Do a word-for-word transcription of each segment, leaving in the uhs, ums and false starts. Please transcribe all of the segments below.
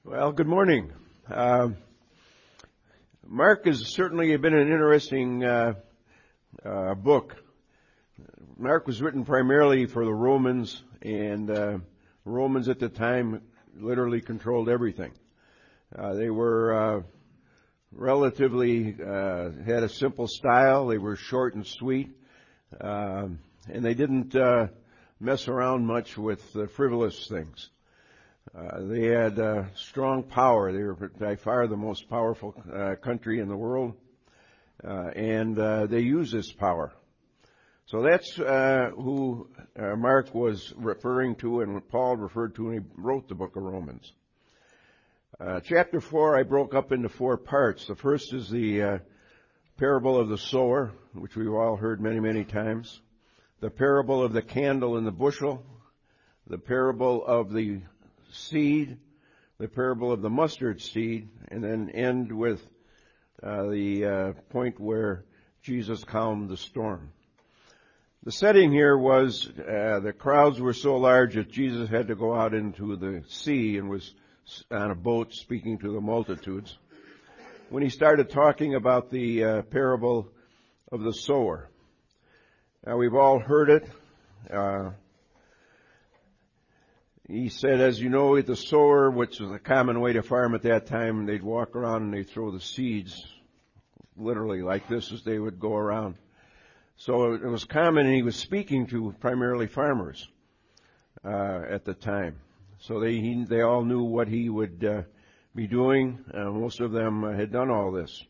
Well, good morning. Uh, Mark has certainly been an interesting uh, uh, book. Mark was written primarily for the Romans, and uh, Romans at the time literally controlled everything. Uh, they were uh, relatively, uh, had a simple style. They were short and sweet, uh, and they didn't uh, mess around much with uh, frivolous things. Uh, they had uh, strong power. They were by far the most powerful uh, country in the world, uh, and uh, they used this power. So that's uh, who uh, Mark was referring to and what Paul referred to when he wrote the book of Romans. Uh, chapter four I broke up into four parts. The first is the uh, parable of the sower, which we've all heard many, many times. The parable of the candle and the bushel. The parable of the seed, the parable of the mustard seed, and then end with uh, the uh, point where Jesus calmed the storm. The setting here was uh, the crowds were so large that Jesus had to go out into the sea and was on a boat speaking to the multitudes. When he started talking about the uh, parable of the sower. Now we've all heard it. Uh, He said, as you know, the sower, which was a common way to farm at that time, they'd walk around and they'd throw the seeds, literally like this as they would go around. So it was common, and he was speaking to primarily farmers uh, at the time. So they he, they all knew what he would uh, be doing. Uh, most of them uh, had done all this.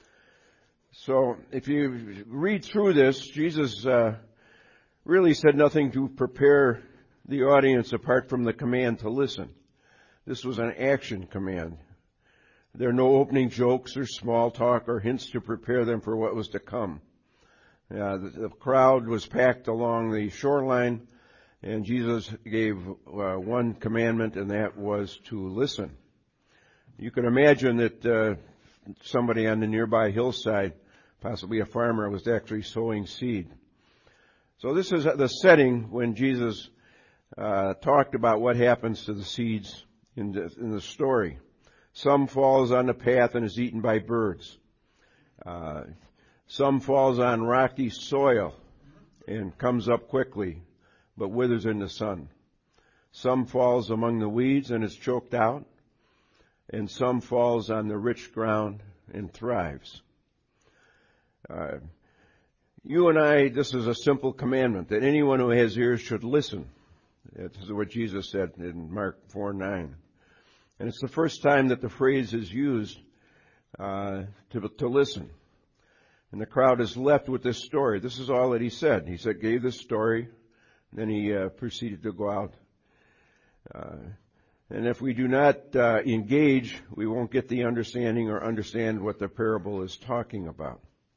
So if you read through this, Jesus uh, really said nothing to prepare the audience apart from the command to listen. This was an action command. There are no opening jokes or small talk or hints to prepare them for what was to come. Uh, the, the crowd was packed along the shoreline, and Jesus gave uh, one commandment, and that was to listen. You can imagine that uh, somebody on the nearby hillside, possibly a farmer, was actually sowing seed. So this is the setting when Jesus Uh, talked about what happens to the seeds in the, in the story. Some falls on the path and is eaten by birds. Uh, some falls on rocky soil and comes up quickly, but withers in the sun. Some falls among the weeds and is choked out, and some falls on the rich ground and thrives. Uh, you and I, this is a simple commandment, that anyone who has ears should listen. This is what Jesus said in Mark four nine. And it's the first time that the phrase is used uh, to, to listen. And the crowd is left with this story. This is all that he said. He said, gave this story, and then he uh, proceeded to go out. Uh, and if we do not uh, engage, we won't get the understanding or understand what the parable is talking about.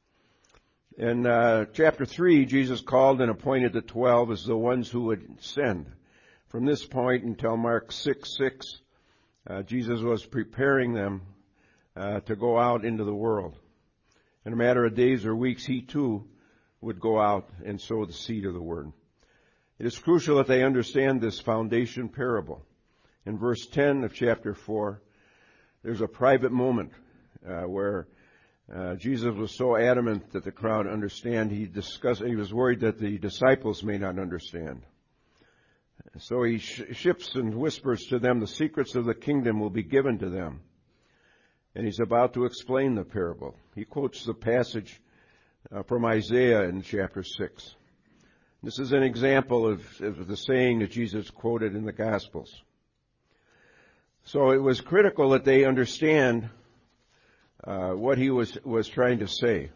In uh, chapter three, Jesus called and appointed the twelve as the ones who would send. From this point until Mark six six, uh, Jesus was preparing them uh, to go out into the world. In a matter of days or weeks, he too would go out and sow the seed of the word. It is crucial that they understand this foundation parable. In verse ten of chapter four, there's a private moment uh, where Uh, Jesus was so adamant that the crowd understand. He discussed. He was worried that the disciples may not understand. So he sh- shifts and whispers to them, the secrets of the kingdom will be given to them. And he's about to explain the parable. He quotes the passage uh, from Isaiah in chapter six. This is an example of, of the saying that Jesus quoted in the Gospels. So it was critical that they understand Uh, what he was was trying to say.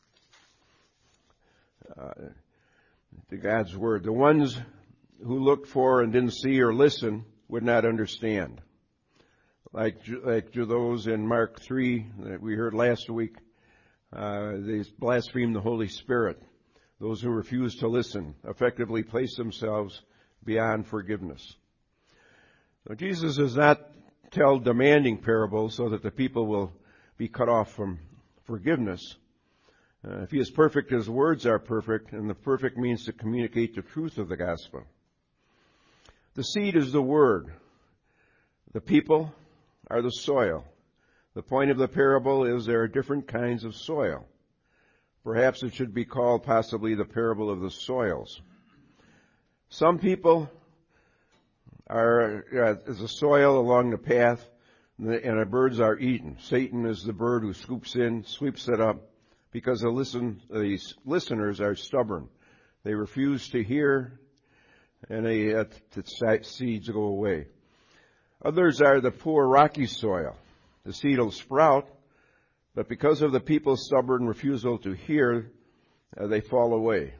Uh, to God's word. The ones who looked for and didn't see or listen would not understand. Like, like to those in Mark three that we heard last week, uh, they blaspheme the Holy Spirit. Those who refuse to listen effectively place themselves beyond forgiveness. So Jesus does not tell demanding parables so that the people will be cut off from forgiveness. Uh, if he is perfect, his words are perfect, and the perfect means to communicate the truth of the gospel. The seed is the word. The people are the soil. The point of the parable is there are different kinds of soil. Perhaps it should be called possibly the parable of the soils. Some people are uh, as a soil along the path, and the birds are eaten. Satan is the bird who scoops in, sweeps it up, because the listen, the listeners are stubborn. They refuse to hear, and they, uh, the seeds go away. Others are the poor rocky soil. The seed will sprout, but because of the people's stubborn refusal to hear, uh, they fall away.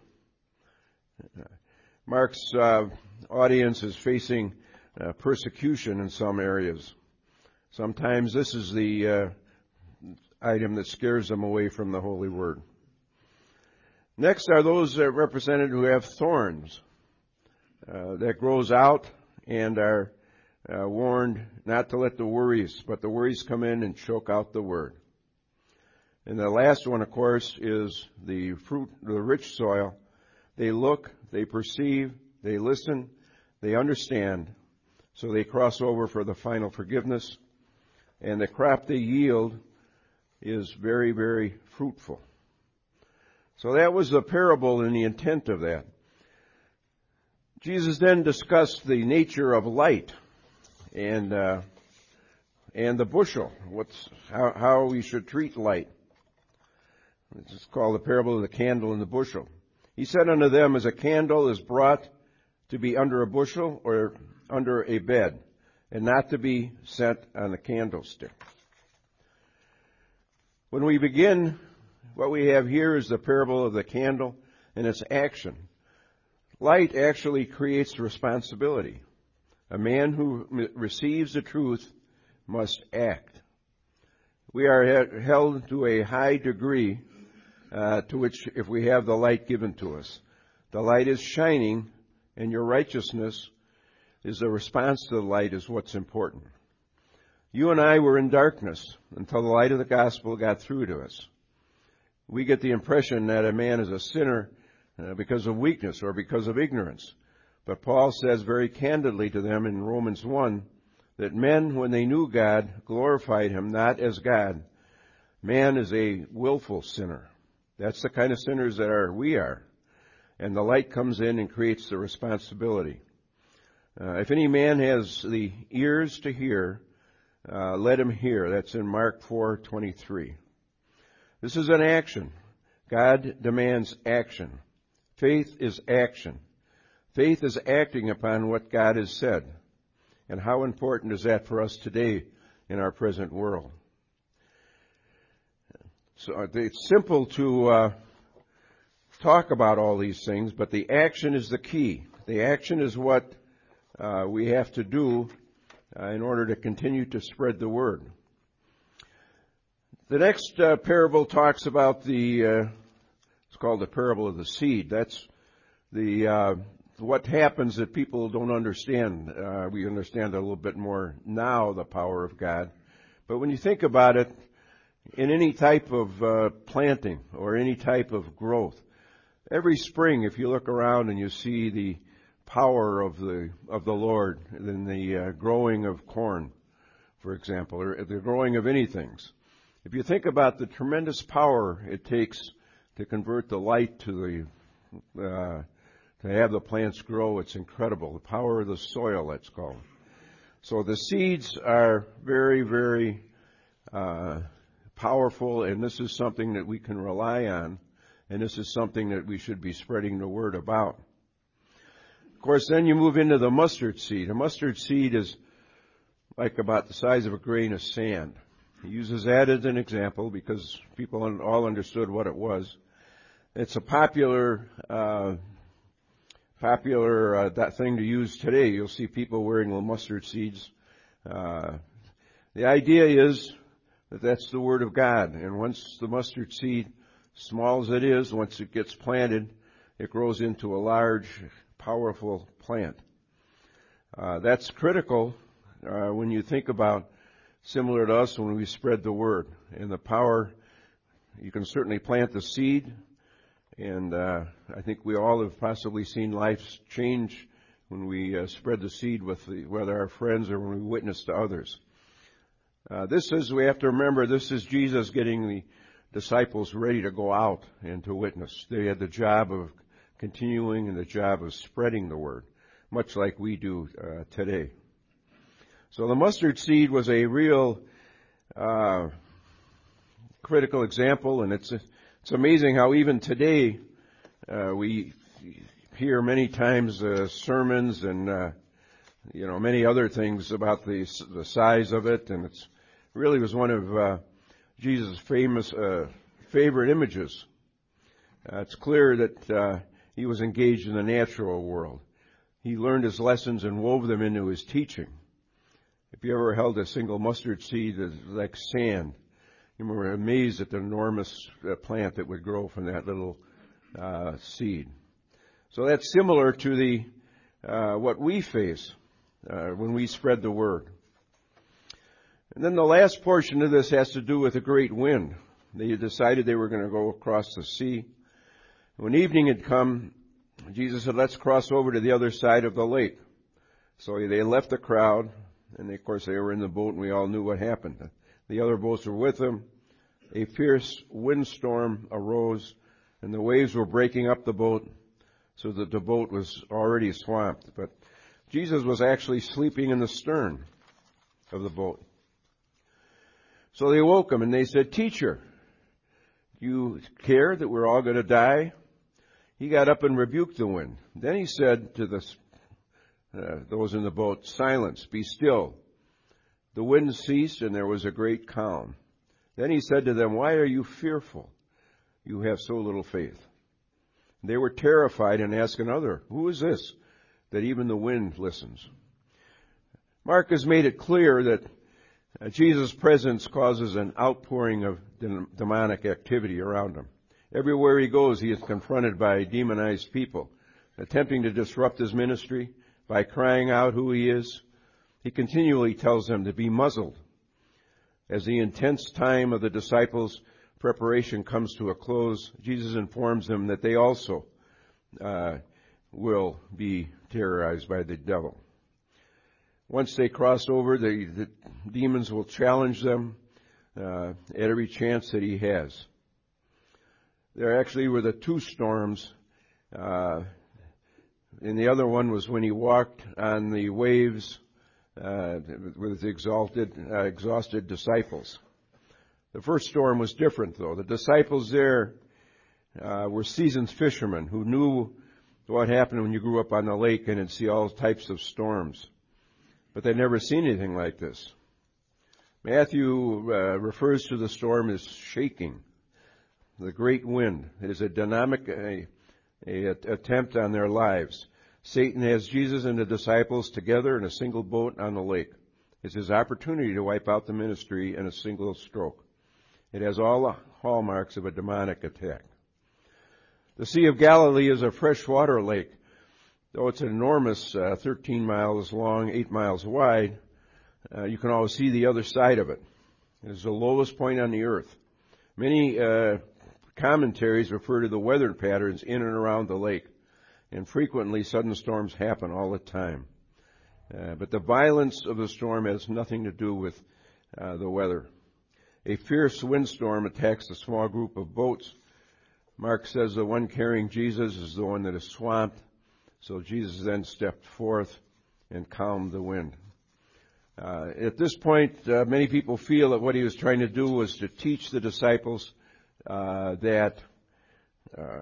Mark's uh, audience is facing uh, persecution in some areas. Sometimes this is the uh, item that scares them away from the Holy Word. Next are those uh, represented who have thorns uh, that grows out and are uh, warned not to let the worries, but the worries come in and choke out the Word. And the last one, of course, is the fruit, the rich soil. They look, they perceive, they listen, they understand, so they cross over for the final forgiveness, and the crop they yield is very, very fruitful. So that was the parable and the intent of that. Jesus then discussed the nature of light and uh, and the bushel, what's how, how we should treat light. It's called the parable of the candle and the bushel. He said unto them, as a candle is brought to be under a bushel or under a bed, and not to be set on a candlestick. When we begin, what we have here is the parable of the candle and its action. Light actually creates responsibility. A man who receives the truth must act. We are held to a high degree uh, to which if we have the light given to us. The light is shining, and your righteousness is the response to the light is what's important. You and I were in darkness until the light of the gospel got through to us. We get the impression that a man is a sinner uh, because of weakness or because of ignorance. But Paul says very candidly to them in Romans one that men, when they knew God, glorified Him not as God. Man is a willful sinner. That's the kind of sinners that are we are. And the light comes in and creates the responsibility. Uh, if any man has the ears to hear, uh, let him hear. That's in Mark four twenty-three. This is an action. God demands action. Faith is action. Faith is acting upon what God has said. And how important is that for us today in our present world? So it's simple to uh, talk about all these things, but the action is the key. The action is what uh, we have to do uh, in order to continue to spread the word. The next uh, parable talks about the, uh, it's called the parable of the seed. That's the uh, what happens that people don't understand. Uh, we understand a little bit more now, the power of God. But when you think about it, in any type of uh, planting or any type of growth, every spring, if you look around and you see the power of the of the Lord in the uh, growing of corn, for example, or the growing of anything, if you think about the tremendous power it takes to convert the light to the uh, to have the plants grow, it's incredible. The power of the soil, that's called. So the seeds are very, very uh, powerful, and this is something that we can rely on, and this is something that we should be spreading the word about. Of course, then you move into the mustard seed. A mustard seed is like about the size of a grain of sand. He uses that as an example because people all understood what it was. It's a popular uh, popular uh, that thing to use today. You'll see people wearing little mustard seeds. Uh, the idea is that that's the Word of God. And once the mustard seed, small as it is, once it gets planted, it grows into a large, powerful plant. Uh, that's critical uh, when you think about similar to us when we spread the Word. And the power, you can certainly plant the seed. And uh, I think we all have possibly seen lives change when we uh, spread the seed with, the, with our friends or when we witness to others. Uh, this is, we have to remember, this is Jesus getting the disciples ready to go out and to witness. They had the job of continuing and the job of spreading the word, much like we do uh, today. So the mustard seed was a real uh, critical example, and it's it's amazing how even today uh, we hear many times uh, sermons and uh, you know many other things about the the size of it, and it's really was one of uh, Jesus' famous uh, favorite images. Uh, it's clear that uh, he was engaged in the natural world. He learned his lessons and wove them into his teaching. If you ever held a single mustard seed it's like sand, you were amazed at the enormous uh, plant that would grow from that little uh, seed. So that's similar to the uh, what we face uh, when we spread the word. And then the last portion of this has to do with a great wind. They decided they were going to go across the sea. When evening had come, Jesus said, let's cross over to the other side of the lake. So they left the crowd, and of course they were in the boat, and we all knew what happened. The other boats were with them. A fierce windstorm arose, and the waves were breaking up the boat, so that the boat was already swamped. But Jesus was actually sleeping in the stern of the boat. So they woke him, and they said, Teacher, do you care that we're all going to die? He got up and rebuked the wind. Then he said to the, uh, those in the boat, Silence, be still. The wind ceased, and there was a great calm. Then he said to them, Why are you fearful? You have so little faith. They were terrified and asked another, Who is this, that even the wind listens? Mark has made it clear that uh, Jesus' presence causes an outpouring of de- demonic activity around him. Everywhere he goes, he is confronted by demonized people, attempting to disrupt his ministry by crying out who he is. He continually tells them to be muzzled. As the intense time of the disciples' preparation comes to a close, Jesus informs them that they also uh, will be terrorized by the devil. Once they cross over, the, the demons will challenge them uh, at every chance that he has. There actually were the two storms, uh, and the other one was when he walked on the waves uh, with exalted, uh, exhausted disciples. The first storm was different, though. The disciples there uh, were seasoned fishermen who knew what happened when you grew up on the lake and would see all types of storms. But they'd never seen anything like this. Matthew uh, refers to the storm as shaking. The great wind. It is a dynamic a, a, a attempt on their lives. Satan has Jesus and the disciples together in a single boat on the lake. It's his opportunity to wipe out the ministry in a single stroke. It has all the hallmarks of a demonic attack. The Sea of Galilee is a freshwater lake. Though it's an enormous uh, thirteen miles long, eight miles wide, uh, you can always see the other side of it. It is the lowest point on the earth. Many uh, commentaries refer to the weather patterns in and around the lake, and frequently sudden storms happen all the time. Uh, but the violence of the storm has nothing to do with uh, the weather. A fierce windstorm attacks a small group of boats. Mark says the one carrying Jesus is the one that is swamped. So Jesus then stepped forth and calmed the wind. Uh, at this point, uh, many people feel that what he was trying to do was to teach the disciples uh, that uh,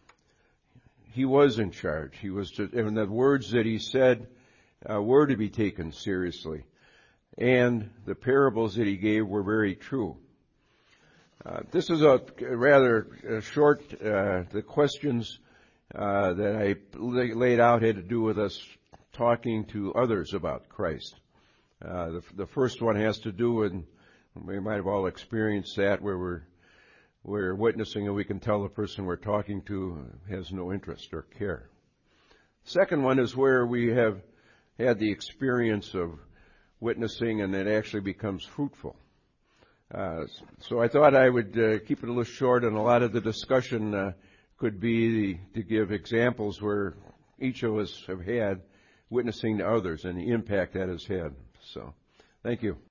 he was in charge. He was to, and the words that he said uh, were to be taken seriously. And the parables that he gave were very true. Uh, this is a rather a short, uh, the questions uh, that I laid out had to do with us talking to others about Christ. Uh, the, the first one has to do with, we might have all experienced that, where we're, we're witnessing and we can tell the person we're talking to has no interest or care. Second one is where we have had the experience of witnessing and it actually becomes fruitful. Uh, so I thought I would uh, keep it a little short, and a lot of the discussion uh, could be to give examples where each of us have had witnessing to others and the impact that has had. So, thank you.